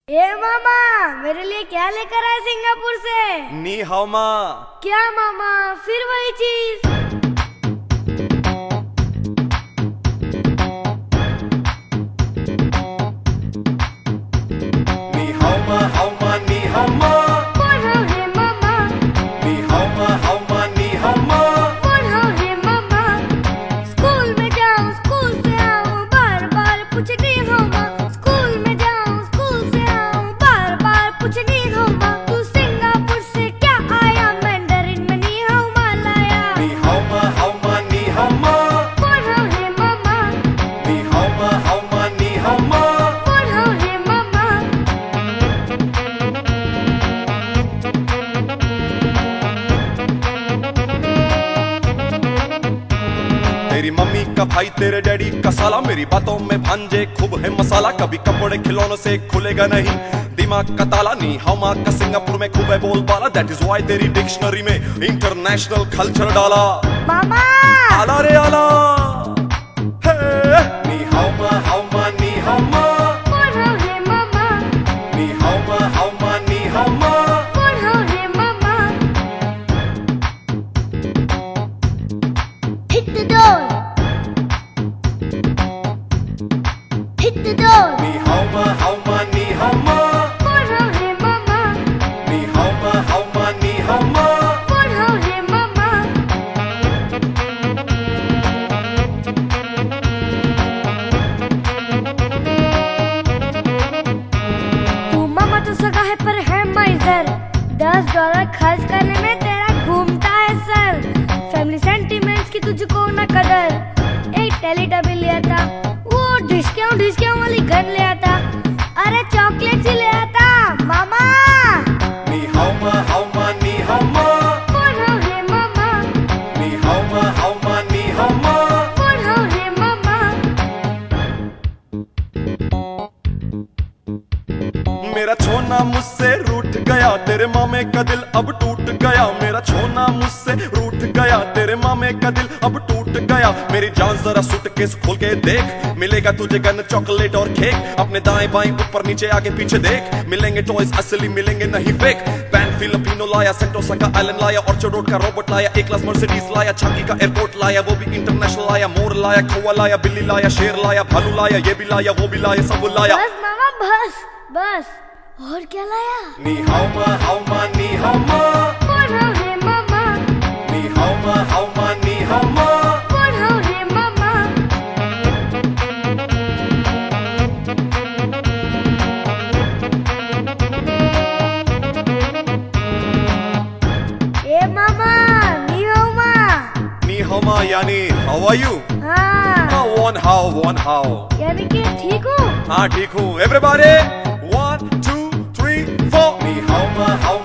ए मामा, मेरे लिए क्या लेकर आए सिंगापुर से? नी हाउ मा। क्या मामा, फिर वही चीज? नी हाउ मा, हाउ मा, नी हाउ मा। कौन हो रे मामा? नी हाउ मा, हाउ मा, नी हाउ मा। कौन हो रे मामा? स्कूल में जाऊं, स्कूल से आऊं, बार बार पूछती हूँ माँ। स्कूल में जाऊं, स्कूल से आऊं, बार बार पूछती हूँ माँ। तू सिंगापुर से क्या आया? मैंडरिन में नी हाउ मा लाया। नी हाउ मा, हाउ मा, नी हाउ मा। कौन हो रे मामा? नी हाउ मा, हाउ मा, नी हाउ मा। कौन हो रे मामा? तेरी मम्मी का भाई तेरे डैडी का साला, मेरी बातों में भांजे खूब है मसाला। कभी कपड़े खिलौनों से खुलेगा नहीं दिमाग का ताला। नी हाउ मा का सिंगापुर में खूब है बोलबाला। दैट इज व्हाई तेरी डिक्शनरी में इंटरनेशनल कल्चर डाला। मामा आला रे आला। हे नी हाउ मा, हाउ मा, नी हाउ मा। कौन हो रे मामा? नी हाउ मा, हाउ मा, नी हाउ मा। कौन हो रे मामा? Hit the door. Hit the door. नी हाउ मा, हाउ मा, नी हाउ मा। कौन हो रे मामा? नी हाउ मा, हाउ मा, नी हाउ मा। कौन हो रे मामा? तू मामा तो सगा है पर है माइजर। $10 खर्च करने में तेरा घूमता है सर। फैमिली सेंटिमेंट्स की तुझको न कदर। एक टेलीटबी लिया था, वो ढिसक्याऊं वाली गन लिया था। अरे चॉकलेट ही लिया था मामा। नी हाउ मा, हाउ मा, नी हाउ मा। कौन हो रे मामा? नी हाउ मा, हाउ मा, नी हाउ मा। कौन हो रे मामा? मेरा छोना मुझसे रूठ गया, तेरे मामे का दिल अब टूट गया। मेरा छोना मुझसे रूठ गया, तेरे मामे का दिल अब टूट गया। मेरी जान जरा सूटकेस खोल के देख, मिलेगा तुझे गन चॉकलेट और केक। अपने दाएं बाएं ऊपर नीचे आगे पीछे देख, मिलेंगे टॉयज असली मिलेंगे नहीं फेक। पैन फिलिपिनो लाया, सेंटोसा का आइलैंड लाया, ऑर्चर्ड रोड का रोबोट लाया, एक क्लास मर्सिडीज लाया, छाकी का एयरपोर्ट लाया, वो भी इंटरनेशनल लाया। मोर लाया, कौवा लाया, बिल्ली लाया, शेर लाया, भालू लाया, ये भी लाया, वो भी लाया, सब लाया। बस मामा बस बस। और क्या लाया? नी हाउ मा, हाउ मा, नी हाउ मा। कौन हो रे मामा? नी हाउ मा, हाउ मा, नी हाउ मा। कौन हो रे मामा? ए मामा, नी हाउ मा। नी हाउ मा यानी हाउ आर यू? हाँ, वन हाउ। यानी कि ठीक हूँ। हाँ ठीक हूँ। एवरीबॉडी 1 2 3 4। नी हाउ मा, हाउ